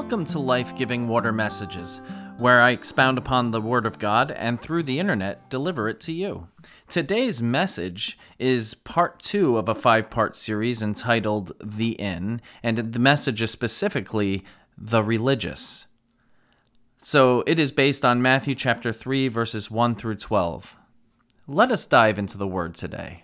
Welcome to Life-Giving Water Messages, where I expound upon the Word of God and through the internet deliver it to you. Today's message is part 2 of a 5-part series entitled The Inn, and the message is specifically The Religious. So it is based on Matthew chapter 3, verses 1 through 12. Let us dive into the Word today.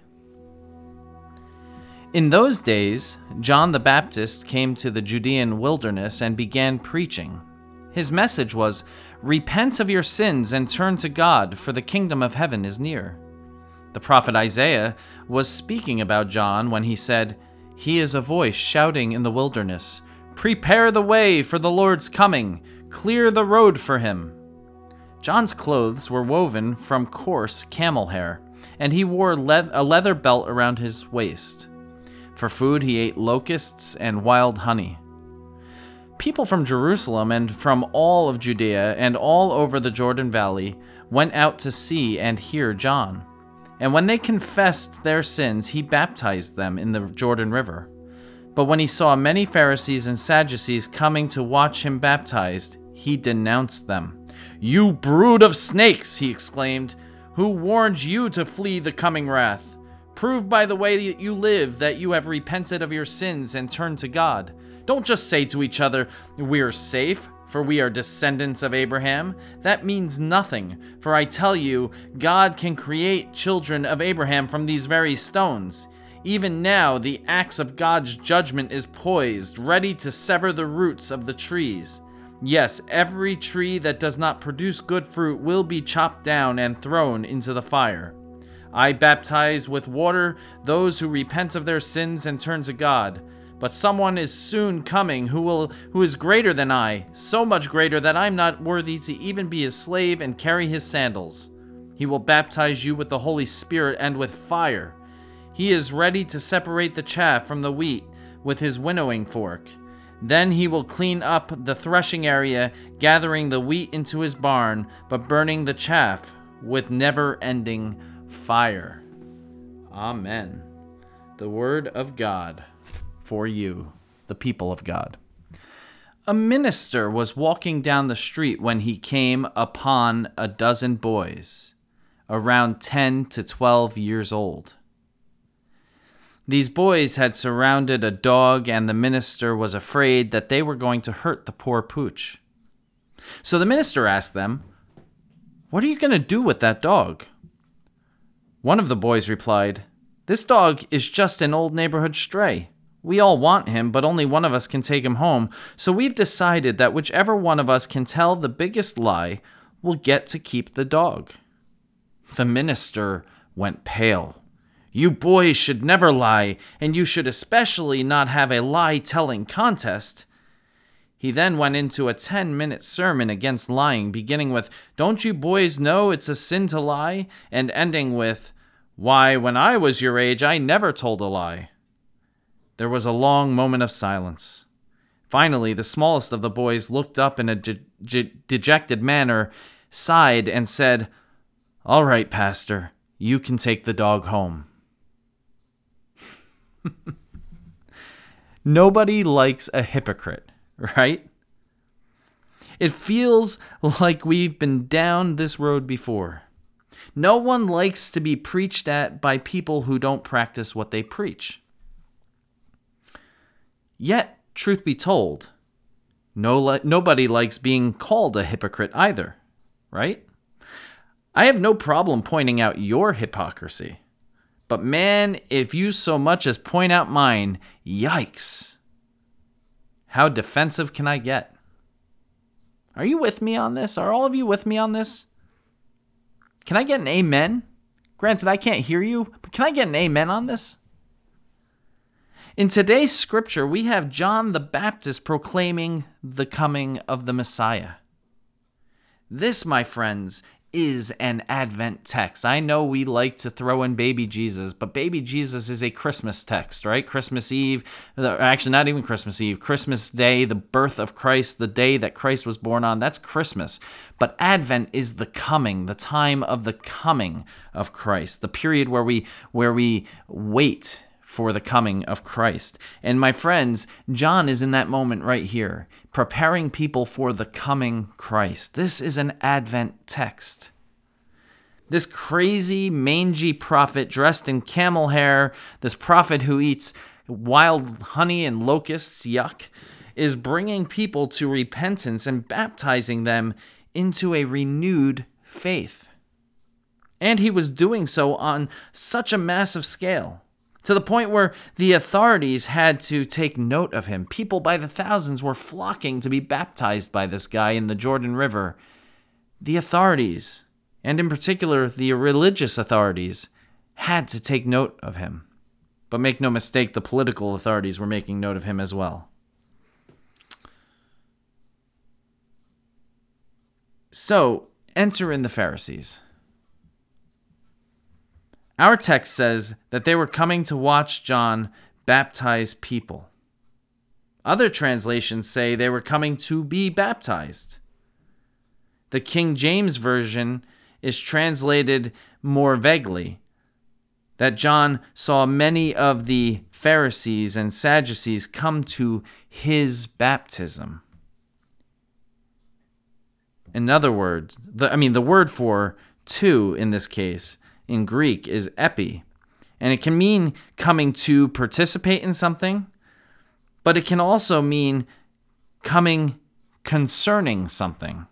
In those days, John the Baptist came to the Judean wilderness and began preaching. His message was, "Repent of your sins and turn to God, for the kingdom of heaven is near." The prophet Isaiah was speaking about John when he said, "He is a voice shouting in the wilderness, 'Prepare the way for the Lord's coming, clear the road for him.'" John's clothes were woven from coarse camel hair, and he wore a leather belt around his waist. For food, he ate locusts and wild honey. People from Jerusalem and from all of Judea and all over the Jordan Valley went out to see and hear John. And when they confessed their sins, he baptized them in the Jordan River. But when he saw many Pharisees and Sadducees coming to watch him baptized, he denounced them. "You brood of snakes," he exclaimed, "who warned you to flee the coming wrath? Prove by the way that you live that you have repented of your sins and turned to God. Don't just say to each other, 'We're safe, for we are descendants of Abraham.' That means nothing, for I tell you, God can create children of Abraham from these very stones. Even now, the axe of God's judgment is poised, ready to sever the roots of the trees. Yes, every tree that does not produce good fruit will be chopped down and thrown into the fire. I baptize with water those who repent of their sins and turn to God. But someone is soon coming who is greater than I, so much greater that I'm not worthy to even be his slave and carry his sandals. He will baptize you with the Holy Spirit and with fire. He is ready to separate the chaff from the wheat with his winnowing fork. Then he will clean up the threshing area, gathering the wheat into his barn, but burning the chaff with never-ending fire." Amen. The word of God for you, the people of God. A minister was walking down the street when he came upon a dozen boys, around 10 to 12 years old. These boys had surrounded a dog, and the minister was afraid that they were going to hurt the poor pooch. So the minister asked them, "What are you going to do with that dog?" One of the boys replied, "This dog is just an old neighborhood stray. We all want him, but only one of us can take him home, so we've decided that whichever one of us can tell the biggest lie will get to keep the dog." The minister went pale. "You boys should never lie, and you should especially not have a lie-telling contest." He then went into a 10-minute sermon against lying, beginning with, "Don't you boys know it's a sin to lie?" and ending with, "Why, when I was your age, I never told a lie." There was a long moment of silence. Finally, the smallest of the boys looked up in a dejected manner, sighed, and said, "All right, Pastor, you can take the dog home." Nobody likes a hypocrite, right? It feels like we've been down this road before. No one likes to be preached at by people who don't practice what they preach. Yet, truth be told, nobody likes being called a hypocrite either, right? I have no problem pointing out your hypocrisy. But man, if you so much as point out mine, yikes. How defensive can I get? Are you with me on this? Are all of you with me on this? Can I get an amen? Granted, I can't hear you, but can I get an amen on this? In today's scripture, we have John the Baptist proclaiming the coming of the Messiah. This, my friends, is an Advent text. I know we like to throw in baby Jesus, but baby Jesus is a Christmas text, right? Christmas Eve, actually not even Christmas Eve, Christmas Day, the birth of Christ, the day that Christ was born on, that's Christmas. But Advent is the coming, the time of the coming of Christ, the period where we wait for the coming of Christ. And my friends, John is in that moment right here, preparing people for the coming Christ. This is an Advent text. This crazy, mangy prophet dressed in camel hair, this prophet who eats wild honey and locusts, yuck, is bringing people to repentance and baptizing them into a renewed faith. And he was doing so on such a massive scale, to the point where the authorities had to take note of him. People by the thousands were flocking to be baptized by this guy in the Jordan River. The authorities, and in particular the religious authorities, had to take note of him. But make no mistake, the political authorities were making note of him as well. So, enter in the Pharisees. Our text says that they were coming to watch John baptize people. Other translations say they were coming to be baptized. The King James Version is translated more vaguely, that John saw many of the Pharisees and Sadducees come to his baptism. In other words, the word for to in this case in Greek is epi, and it can mean coming to participate in something, but it can also mean coming concerning something.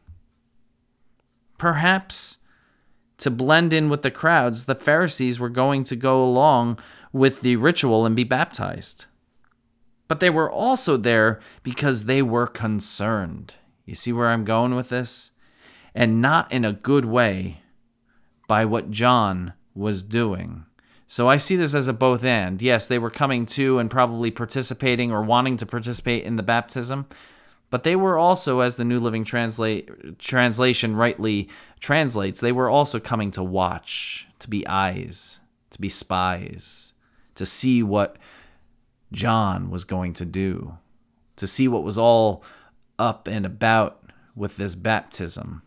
Perhaps to blend in with the crowds, the Pharisees were going to go along with the ritual and be baptized. But they were also there because they were concerned. You see where I'm going with this? And not in a good way by what John was doing. So I see this as a both and. Yes, they were coming to and probably participating or wanting to participate in the baptism, but they were also, as the New Living Translation rightly translates, they were also coming to watch, to be eyes, to be spies, to see what John was going to do, to see what was all up and about with this baptism.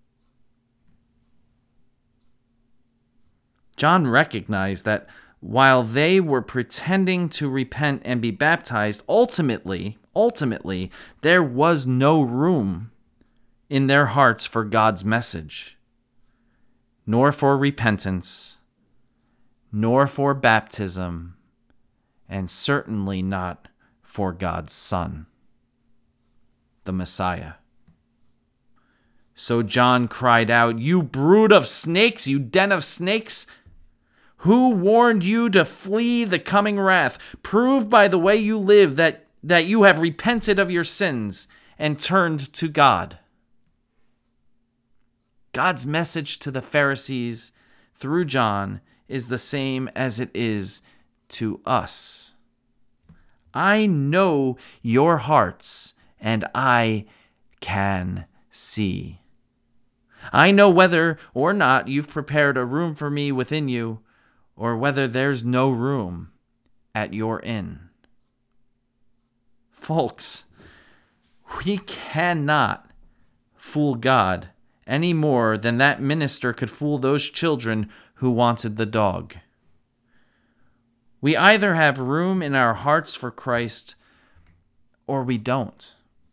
John recognized that while they were pretending to repent and be baptized, ultimately, there was no room in their hearts for God's message, nor for repentance, nor for baptism, and certainly not for God's Son, the Messiah. So John cried out, "You brood of snakes, you den of snakes! Who warned you to flee the coming wrath? Prove by the way you live that you have repented of your sins and turned to God." God's message to the Pharisees through John is the same as it is to us. I know your hearts, and I can see. I know whether or not you've prepared a room for me within you, or whether there's no room at your inn. Folks, we cannot fool God any more than that minister could fool those children who wanted the dog. We either have room in our hearts for Christ, or we don't.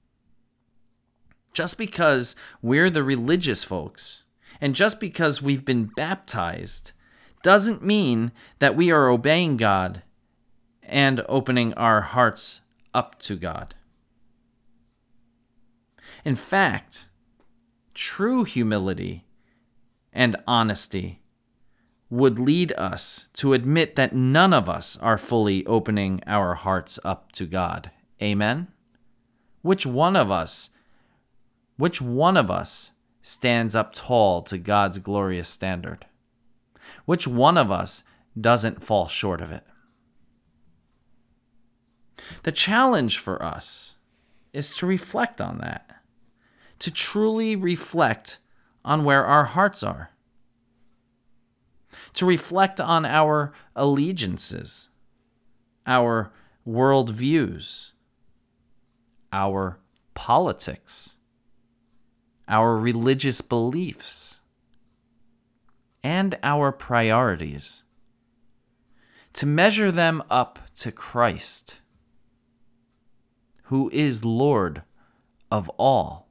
Just because we're the religious folks, and just because we've been baptized, doesn't mean that we are obeying God and opening our hearts up to God. In fact, true humility and honesty would lead us to admit that none of us are fully opening our hearts up to God. Amen? Which one of us stands up tall to God's glorious standard? Which one of us doesn't fall short of it? The challenge for us is to reflect on that, to truly reflect on where our hearts are, to reflect on our allegiances, our worldviews, our politics, our religious beliefs, and our priorities. to measure them up to Christ, who is Lord of all,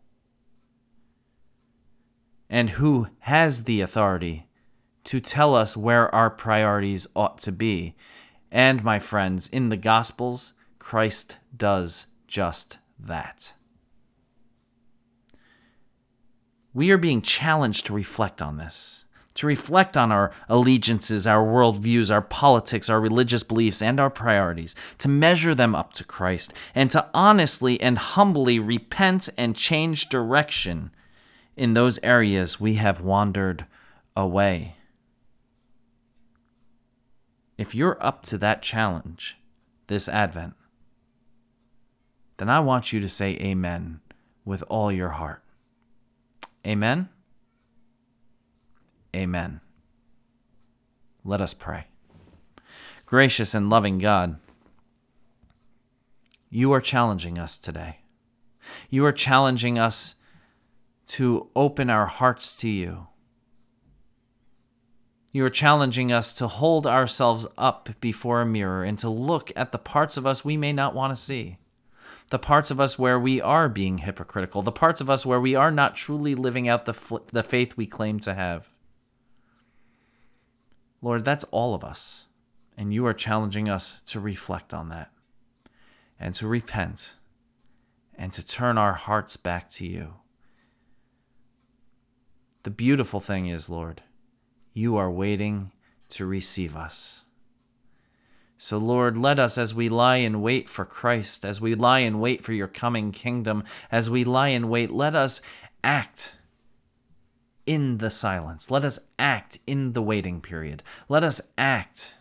and who has the authority to tell us where our priorities ought to be. And, my friends, in the Gospels, Christ does just that. We are being challenged to reflect on this, to reflect on our allegiances, our worldviews, our politics, our religious beliefs, and our priorities, to measure them up to Christ, and to honestly and humbly repent and change direction in those areas we have wandered away. If you're up to that challenge this Advent, then I want you to say amen with all your heart. Amen? Amen. Let us pray. Gracious and loving God, you are challenging us today. You are challenging us to open our hearts to you. You are challenging us to hold ourselves up before a mirror and to look at the parts of us we may not want to see. The parts of us where we are being hypocritical, the parts of us where we are not truly living out the faith we claim to have. Lord, that's all of us, and you are challenging us to reflect on that and to repent and to turn our hearts back to you. The beautiful thing is, Lord, you are waiting to receive us. So, Lord, let us, as we lie in wait for Christ, as we lie in wait for your coming kingdom, as we lie in wait, let us act in the silence. Let us act in the waiting period. Let us act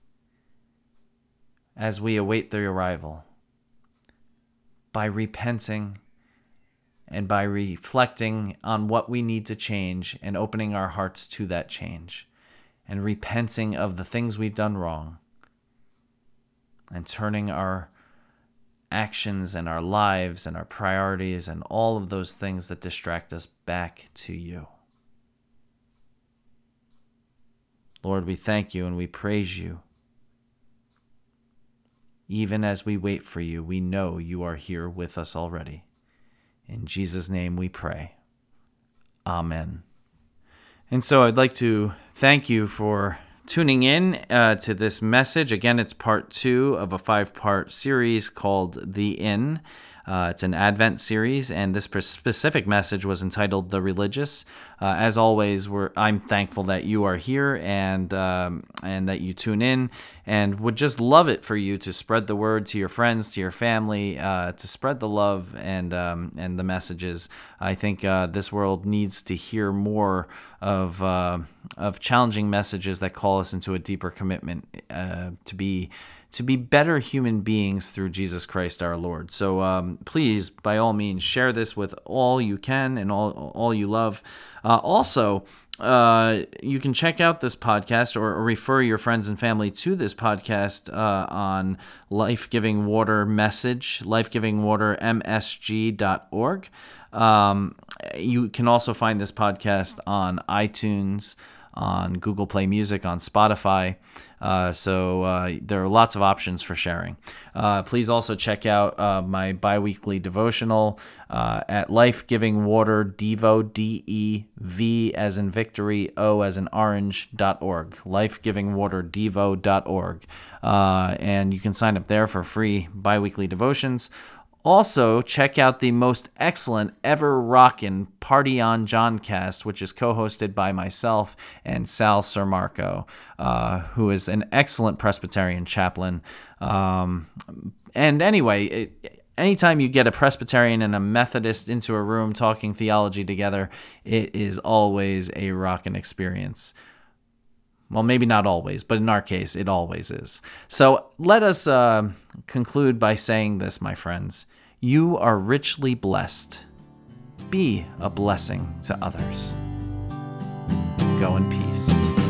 as we await their arrival by repenting and by reflecting on what we need to change and opening our hearts to that change and repenting of the things we've done wrong, and turning our actions and our lives and our priorities and all of those things that distract us back to you. Lord, we thank you and we praise you. Even as we wait for you, we know you are here with us already. In Jesus' name we pray. Amen. And so I'd like to thank you for tuning in to this message. Again, it's part 2 of a 5-part series called The Inn. It's an Advent series, and this specific message was entitled The Religious. As always, I'm thankful that you are here and that you tune in, and would just love it for you to spread the word to your friends, to your family, to spread the love and the messages. I think this world needs to hear more of challenging messages that call us into a deeper commitment to be better human beings through Jesus Christ our Lord. So please, by all means, share this with all you can and all you love. Also, you can check out this podcast or refer your friends and family to this podcast on Life Giving Water Message, lifegivingwatermsg.org. You can also find this podcast on iTunes, on Google Play Music, on Spotify. So there are lots of options for sharing. Please also check out my biweekly devotional at Life Giving Water Devo, DEV as in victory, O as in orange.org, lifegivingwaterdevo.org. And you can sign up there for free biweekly devotions. Also, check out the most excellent ever rockin' Party on Johncast, which is co-hosted by myself and Sal Sermarco, who is an excellent Presbyterian chaplain. And anyway, anytime you get a Presbyterian and a Methodist into a room talking theology together, it is always a rockin' experience. Well, maybe not always, but in our case, it always is. So let us conclude by saying this, my friends. You are richly blessed. Be a blessing to others. Go in peace.